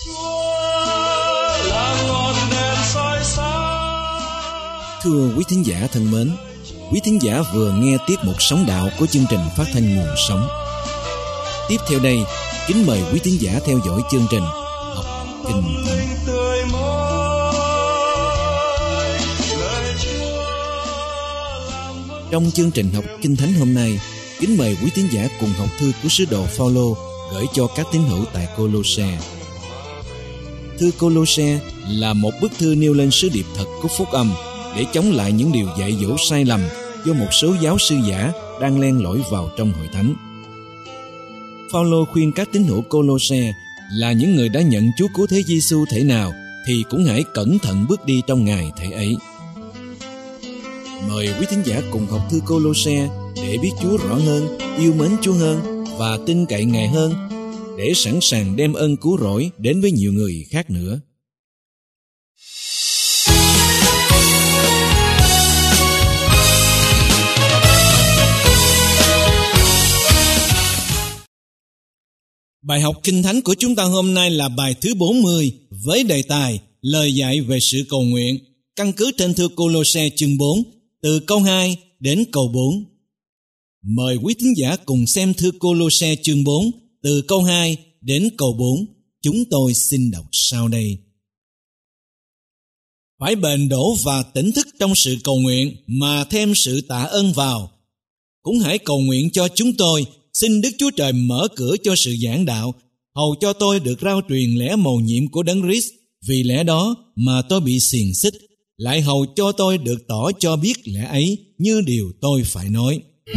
Thưa quý thính giả thân mến, quý thính giả vừa nghe tiết mục Sống Đạo của chương trình phát thanh Nguồn Sống. Tiếp theo đây, kính mời quý thính giả theo dõi chương trình Học Kinh Thánh. Trong chương trình Học Kinh Thánh hôm nay, kính mời quý thính giả cùng học thư của sứ đồ Phaolô gửi cho các tín hữu tại Cô-lô-se. Thư Cô-lô-se là một bức thư nêu lên sứ điệp thật của phúc âm để chống lại những điều dạy dỗ sai lầm do một số giáo sư giả đang len lỏi vào trong hội thánh. Phaolô khuyên các tín hữu Cô-lô-se là những người đã nhận Chúa Cứu Thế Giêsu thể nào thì cũng hãy cẩn thận bước đi trong Ngài thể ấy. Mời quý thính giả cùng học thư Cô-lô-se để biết Chúa rõ hơn, yêu mến Chúa hơn và tin cậy Ngài hơn, để sẵn sàng đem ơn cứu rỗi đến với nhiều người khác nữa. Bài học Kinh Thánh của chúng ta hôm nay là bài thứ 40 với đề tài lời dạy về sự cầu nguyện, căn cứ trên thư Cô-lô-se chương 4 từ câu 2 đến câu 4. Mời quý thính giả cùng xem thư Cô-lô-se chương 4 từ câu 2 đến câu 4. Chúng tôi xin đọc sau đây. Phải bền đổ và tỉnh thức trong sự cầu nguyện mà thêm sự tạ ơn vào. Cũng hãy cầu nguyện cho chúng tôi, xin Đức Chúa Trời mở cửa cho sự giảng đạo, hầu cho tôi được rao truyền lẽ mầu nhiệm của Đấng Christ, vì lẽ đó mà tôi bị xiềng xích, lại hầu cho tôi được tỏ cho biết lẽ ấy như điều tôi phải nói.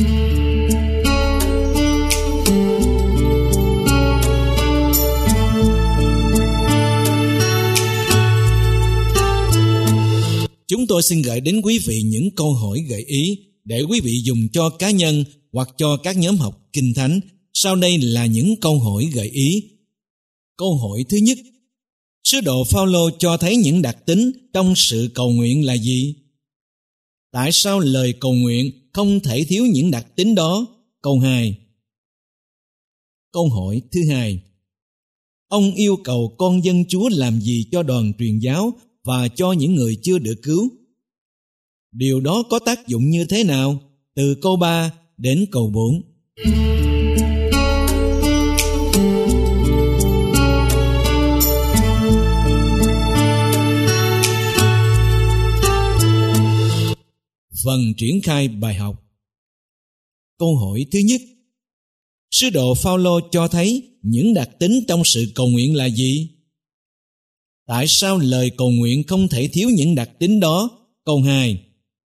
Chúng tôi xin gửi đến quý vị những câu hỏi gợi ý để quý vị dùng cho cá nhân hoặc cho các nhóm học Kinh Thánh. Sau đây là những câu hỏi gợi ý. Câu hỏi thứ nhất: sứ đồ Phaolô cho thấy những đặc tính trong sự cầu nguyện là gì? Tại sao lời cầu nguyện không thể thiếu những đặc tính đó? Câu 2. Câu hỏi thứ hai: ông yêu cầu con dân Chúa làm gì cho đoàn truyền giáo và cho những người chưa được cứu? Điều đó có tác dụng như thế nào? Từ câu 3 đến câu 4. Phần triển khai bài học. Câu hỏi thứ nhất: sứ đồ Phaolô cho thấy những đặc tính trong sự cầu nguyện là gì? Tại sao lời cầu nguyện không thể thiếu những đặc tính đó? Câu 2.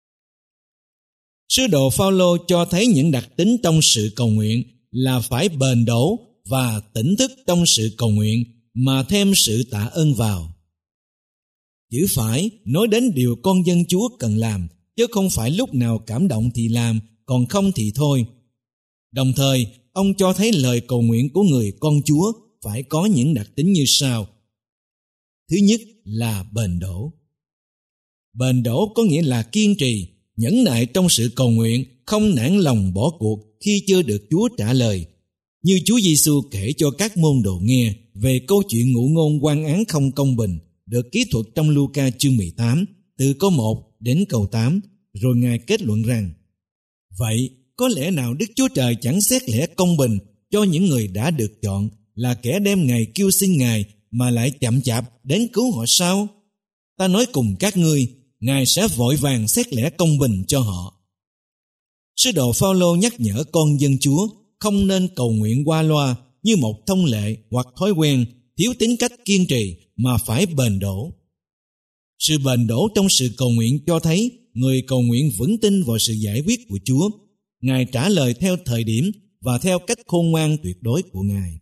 Sứ đồ Phaolô cho thấy những đặc tính trong sự cầu nguyện là phải bền đổ và tỉnh thức trong sự cầu nguyện mà thêm sự tạ ơn vào. Chữ phải nói đến điều con dân Chúa cần làm, chứ không phải lúc nào cảm động thì làm, còn không thì thôi. Đồng thời, ông cho thấy lời cầu nguyện của người con Chúa phải có những đặc tính như sau. Thứ nhất là bền đổ. Bền đổ có nghĩa là kiên trì, nhẫn nại trong sự cầu nguyện, không nản lòng bỏ cuộc khi chưa được Chúa trả lời. Như Chúa Giêsu kể cho các môn đồ nghe về câu chuyện ngụ ngôn oan án không công bình được kỹ thuật trong Luca chương 18 từ câu 1 đến câu 8, rồi Ngài kết luận rằng: vậy có lẽ nào Đức Chúa Trời chẳng xét lẽ công bình cho những người đã được chọn là kẻ đem ngày kêu xin Ngài mà lại chậm chạp đến cứu họ sao? Ta nói cùng các ngươi, Ngài sẽ vội vàng xét lẽ công bình cho họ. Sứ đồ Phaolô nhắc nhở con dân Chúa không nên cầu nguyện qua loa như một thông lệ hoặc thói quen, thiếu tính cách kiên trì, mà phải bền đổ. Sự bền đổ trong sự cầu nguyện cho thấy người cầu nguyện vững tin vào sự giải quyết của Chúa. Ngài trả lời theo thời điểm và theo cách khôn ngoan tuyệt đối của Ngài.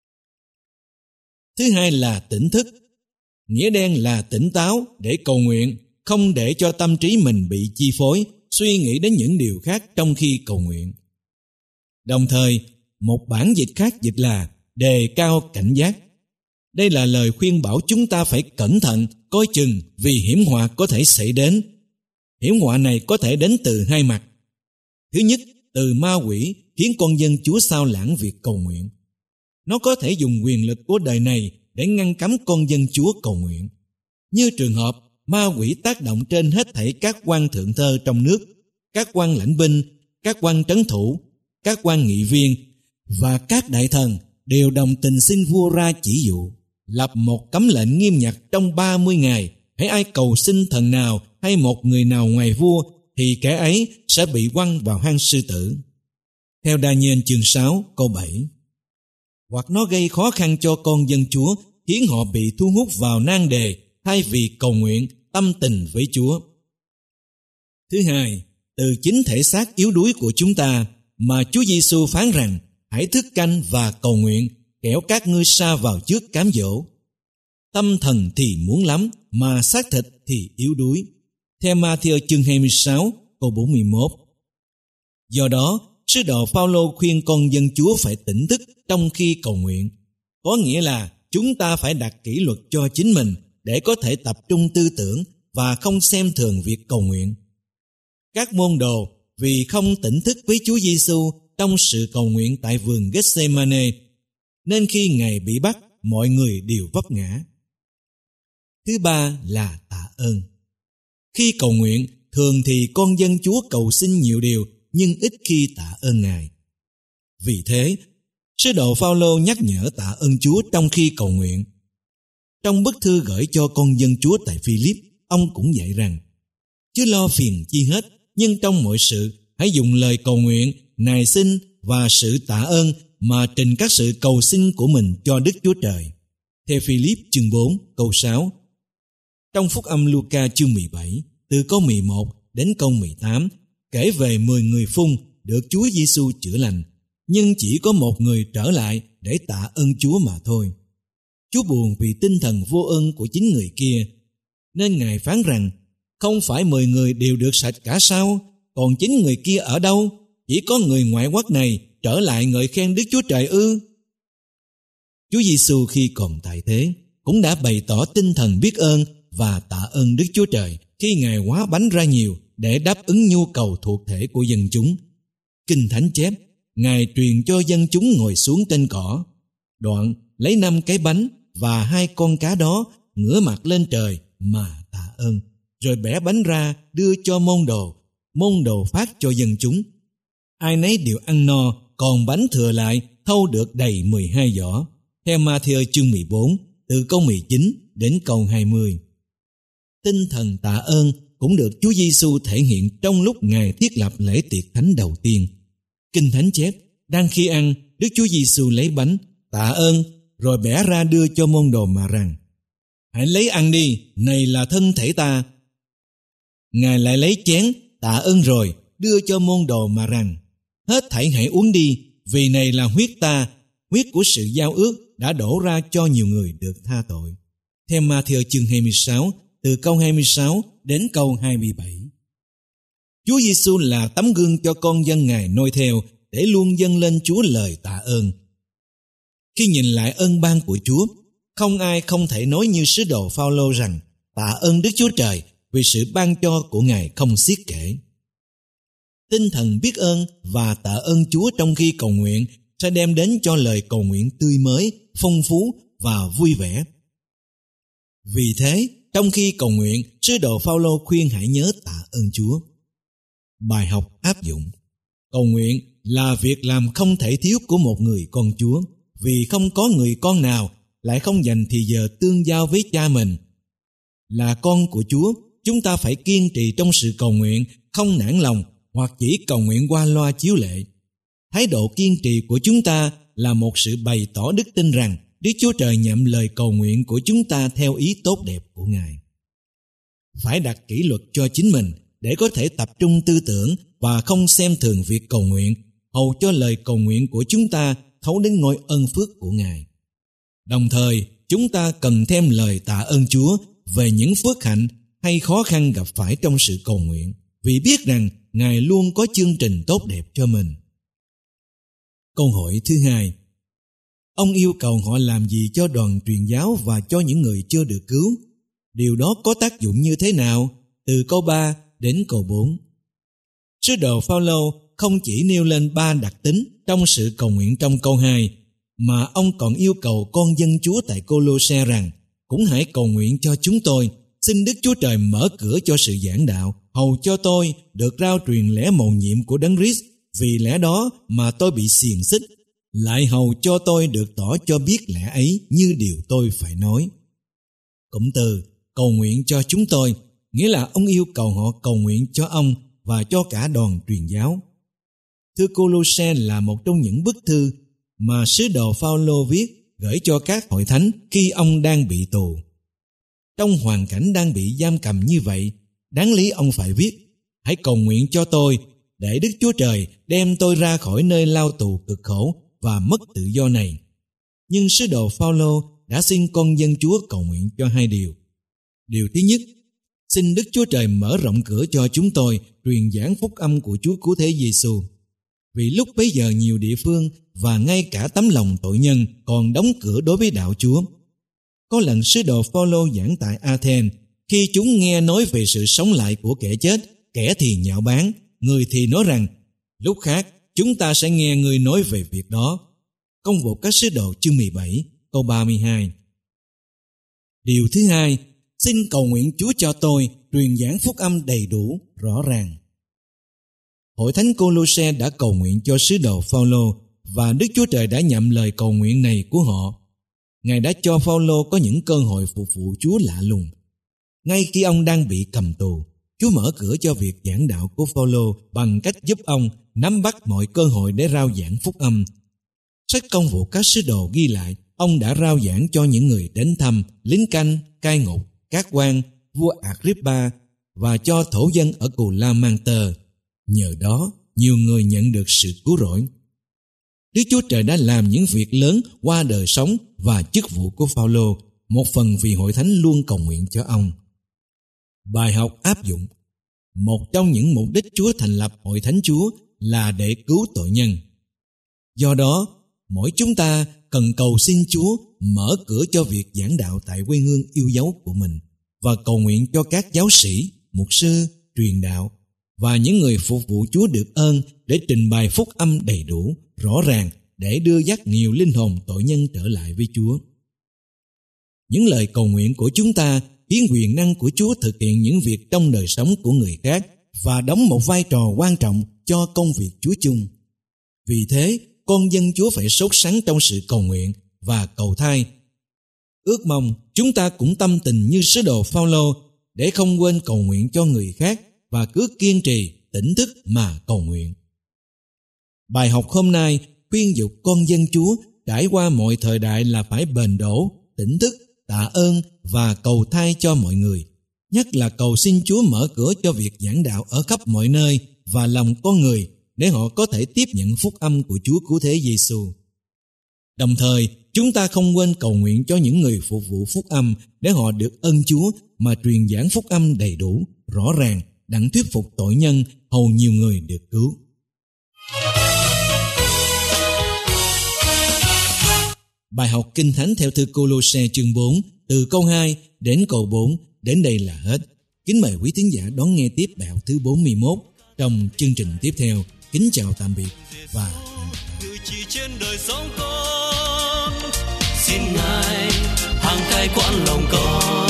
Thứ hai là tỉnh thức. Nghĩa đen là tỉnh táo để cầu nguyện, không để cho tâm trí mình bị chi phối, suy nghĩ đến những điều khác trong khi cầu nguyện. Đồng thời, một bản dịch khác dịch là đề cao cảnh giác. Đây là lời khuyên bảo chúng ta phải cẩn thận, coi chừng vì hiểm họa có thể xảy đến. Hiểm họa này có thể đến từ hai mặt. Thứ nhất, từ ma quỷ khiến con dân Chúa sao lãng việc cầu nguyện. Nó có thể dùng quyền lực của đời này để ngăn cấm con dân Chúa cầu nguyện. Như trường hợp ma quỷ tác động trên hết thảy các quan thượng thơ trong nước, các quan lãnh binh, các quan trấn thủ, các quan nghị viên và các đại thần đều đồng tình xin vua ra chỉ dụ, lập một cấm lệnh nghiêm ngặt trong 30 ngày, hễ ai cầu xin thần nào hay một người nào ngoài vua thì kẻ ấy sẽ bị quăng vào hang sư tử. Theo Daniel chương 6 câu 7. Hoặc nó gây khó khăn cho con dân Chúa, khiến họ bị thu hút vào nan đề thay vì cầu nguyện tâm tình với Chúa. Thứ hai, từ chính thể xác yếu đuối của chúng ta mà Chúa Giêsu phán rằng hãy thức canh và cầu nguyện, kẻo các ngươi sa vào trước cám dỗ. Tâm thần thì muốn lắm, mà xác thịt thì yếu đuối. Theo Ma-thi-ơ chương 26 câu 41. Do đó, sứ đồ Phao-lô khuyên con dân Chúa phải tỉnh thức trong khi cầu nguyện. Có nghĩa là chúng ta phải đặt kỷ luật cho chính mình để có thể tập trung tư tưởng và không xem thường việc cầu nguyện. Các môn đồ vì không tỉnh thức với Chúa Giêsu trong sự cầu nguyện tại vườn Gethsemane, nên khi Ngài bị bắt, mọi người đều vấp ngã. Thứ ba là tạ ơn. Khi cầu nguyện, thường thì con dân Chúa cầu xin nhiều điều nhưng ít khi tạ ơn Ngài. Vì thế, sứ đồ Phao-lô nhắc nhở tạ ơn Chúa trong khi cầu nguyện. Trong bức thư gửi cho con dân Chúa tại Phi-líp, ông cũng dạy rằng: chớ lo phiền chi hết, nhưng trong mọi sự hãy dùng lời cầu nguyện, nài xin và sự tạ ơn mà trình các sự cầu xin của mình cho Đức Chúa Trời. Theo Phi-líp chương 4 câu 6. Trong Phúc âm Luca chương 17, từ câu 11 đến câu 18, kể về 10 người phun được Chúa Giêsu chữa lành, nhưng chỉ có một người trở lại để tạ ơn Chúa mà thôi. Chúa buồn vì tinh thần vô ơn của chính người kia, nên Ngài phán rằng: không phải 10 người đều được sạch cả sao? Còn 9 người kia ở đâu? Chỉ có người ngoại quốc này trở lại ngợi khen Đức Chúa Trời ư? Chúa Giêsu khi còn tại thế cũng đã bày tỏ tinh thần biết ơn và tạ ơn Đức Chúa Trời khi Ngài hóa bánh ra nhiều để đáp ứng nhu cầu thuộc thể của dân chúng. Kinh Thánh chép, Ngài truyền cho dân chúng ngồi xuống trên cỏ. Đoạn lấy 5 cái bánh và 2 con cá đó, ngửa mặt lên trời mà tạ ơn, rồi bẻ bánh ra đưa cho môn đồ phát cho dân chúng. Ai nấy đều ăn no, còn bánh thừa lại thâu được đầy 12 giỏ. Theo Ma-thi-ơ chương 14, từ câu 19 đến câu 20. Tinh thần tạ ơn cũng được Chúa Giêsu thể hiện trong lúc Ngài thiết lập lễ tiệc thánh đầu tiên. Kinh Thánh chép, đang khi ăn, Đức Chúa Giêsu lấy bánh, tạ ơn, rồi bẻ ra đưa cho môn đồ mà rằng: hãy lấy ăn đi, này là thân thể ta. Ngài lại lấy chén, tạ ơn rồi, đưa cho môn đồ mà rằng: hết thảy hãy uống đi, vì này là huyết ta, huyết của sự giao ước đã đổ ra cho nhiều người được tha tội. Theo Ma-thi-ơ chương 26, từ câu 26 đến câu 27. Chúa Giêsu là tấm gương cho con dân Ngài noi theo để luôn dâng lên Chúa lời tạ ơn. Khi nhìn lại ơn ban của Chúa, không ai không thể nói như sứ đồ Phao-lô rằng tạ ơn Đức Chúa Trời vì sự ban cho của Ngài không xiết kể. Tinh thần biết ơn và tạ ơn Chúa trong khi cầu nguyện sẽ đem đến cho lời cầu nguyện tươi mới, phong phú và vui vẻ. Vì thế, trong khi cầu nguyện, sứ đồ Phao-lô khuyên hãy nhớ tạ ơn Chúa. Bài học áp dụng: cầu nguyện là việc làm không thể thiếu của một người con Chúa, vì không có người con nào lại không dành thì giờ tương giao với cha mình. Là con của Chúa, chúng ta phải kiên trì trong sự cầu nguyện, không nản lòng hoặc chỉ cầu nguyện qua loa chiếu lệ. Thái độ kiên trì của chúng ta là một sự bày tỏ đức tin rằng Đức Chúa Trời nhận lời cầu nguyện của chúng ta theo ý tốt đẹp của Ngài. Phải đặt kỷ luật cho chính mình để có thể tập trung tư tưởng và không xem thường việc cầu nguyện, hầu cho lời cầu nguyện của chúng ta thấu đến ngôi ân phước của Ngài. Đồng thời, chúng ta cần thêm lời tạ ơn Chúa về những phước hạnh hay khó khăn gặp phải trong sự cầu nguyện, vì biết rằng Ngài luôn có chương trình tốt đẹp cho mình. Câu hỏi thứ hai: ông yêu cầu họ làm gì cho đoàn truyền giáo và cho những người chưa được cứu? Điều đó có tác dụng như thế nào? Từ câu 3 đến câu 4. Sứ đồ Phao-lô không chỉ nêu lên 3 đặc tính trong sự cầu nguyện trong câu 2, mà ông còn yêu cầu con dân Chúa tại Cô-lô-se rằng cũng hãy cầu nguyện cho chúng tôi, xin Đức Chúa Trời mở cửa cho sự giảng đạo, hầu cho tôi được rao truyền lẽ mầu nhiệm của Đấng Christ, vì lẽ đó mà tôi bị xiềng xích, lại hầu cho tôi được tỏ cho biết lẽ ấy như điều tôi phải nói. Cụm từ cầu nguyện cho chúng tôi nghĩa là ông yêu cầu họ cầu nguyện cho ông và cho cả đoàn truyền giáo. Thư Cô-lô-se là một trong những bức thư mà sứ đồ Phao-lô viết gửi cho các hội thánh khi ông đang bị tù. Trong hoàn cảnh đang bị giam cầm như vậy, đáng lý ông phải viết: hãy cầu nguyện cho tôi để Đức Chúa Trời đem tôi ra khỏi nơi lao tù cực khổ và mất tự do này. Nhưng sứ đồ Phao-lô đã xin con dân Chúa cầu nguyện cho hai điều. Điều thứ nhất, xin Đức Chúa Trời mở rộng cửa cho chúng tôi truyền giảng phúc âm của Chúa Cứu Thế Giêsu. Vì lúc bấy giờ nhiều địa phương và ngay cả tấm lòng tội nhân còn đóng cửa đối với đạo Chúa. Có lần sứ đồ Phao-lô giảng tại Athens, khi chúng nghe nói về sự sống lại của kẻ chết, kẻ thì nhạo báng, người thì nói rằng lúc khác chúng ta sẽ nghe người nói về việc đó. Công vụ các sứ đồ chương 17 câu 32. Điều thứ hai, xin cầu nguyện Chúa cho tôi truyền giảng phúc âm đầy đủ, rõ ràng. Hội thánh Cô-lô-se đã cầu nguyện cho sứ đồ Phao-lô và Đức Chúa Trời đã nhậm lời cầu nguyện này của họ. Ngài đã cho Phao-lô có những cơ hội phục vụ Chúa lạ lùng. Ngay khi ông đang bị cầm tù, Chúa mở cửa cho việc giảng đạo của Phao-lô bằng cách giúp ông nắm bắt mọi cơ hội để rao giảng phúc âm. Sách Công vụ các sứ đồ ghi lại, ông đã rao giảng cho những người đến thăm, lính canh, cai ngục, các quan, vua Agrippa và cho thổ dân ở Cù La Mang Tơ. Nhờ đó, nhiều người nhận được sự cứu rỗi. Đức Chúa Trời đã làm những việc lớn qua đời sống và chức vụ của Phao-lô, một phần vì hội thánh luôn cầu nguyện cho ông. Bài học áp dụng: một trong những mục đích Chúa thành lập hội thánh Chúa là để cứu tội nhân. Do đó, mỗi chúng ta cần cầu xin Chúa mở cửa cho việc giảng đạo tại quê hương yêu dấu của mình và cầu nguyện cho các giáo sĩ, mục sư, truyền đạo và những người phục vụ Chúa được ơn để trình bày phúc âm đầy đủ, rõ ràng để đưa dắt nhiều linh hồn tội nhân trở lại với Chúa. Những lời cầu nguyện của chúng ta khiến quyền năng của Chúa thực hiện những việc trong đời sống của người khác và đóng một vai trò quan trọng cho công việc Chúa chung. Vì thế, con dân Chúa phải sốt sắng trong sự cầu nguyện và cầu thay. Ước mong chúng ta cũng tâm tình như sứ đồ Phao-lô để không quên cầu nguyện cho người khác và cứ kiên trì, tỉnh thức mà cầu nguyện. Bài học hôm nay khuyên dục con dân Chúa trải qua mọi thời đại là phải bền đổ, tỉnh thức, tạ ơn và cầu thay cho mọi người, nhất là cầu xin Chúa mở cửa cho việc giảng đạo ở khắp mọi nơi và lòng con người để họ có thể tiếp nhận phúc âm của Chúa Cứu Thế Giêsu. Đồng thời, chúng ta không quên cầu nguyện cho những người phục vụ phúc âm để họ được ơn Chúa mà truyền giảng phúc âm đầy đủ, rõ ràng, đặng thuyết phục tội nhân, hầu nhiều người được cứu. Bài học Kinh Thánh theo thư Cô-lô-se chương 4, từ câu 2 đến câu 4, đến đây là hết. Kính mời quý thính giả đón nghe tiếp bài học thứ 41 trong chương trình tiếp theo. Kính chào tạm biệt và hẹn gặp lại. Chỉ trên đời sống con, xin Ngài hàng cai quản lòng con.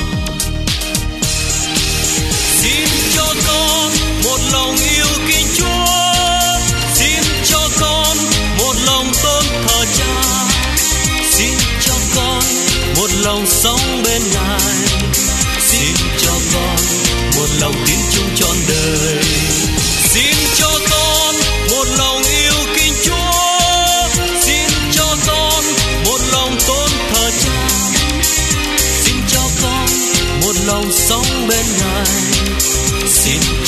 Xin cho con một lòng yêu kính Chúa, xin cho con một lòng tôn thờ Cha, xin cho con một lòng sống bên Ngài, xin cho con một lòng tín chung trọn đời. Xin cho con một lòng yêu kính Chúa, xin cho con một lòng tôn thờ Cha, xin cho con một lòng sống bên Ngài, xin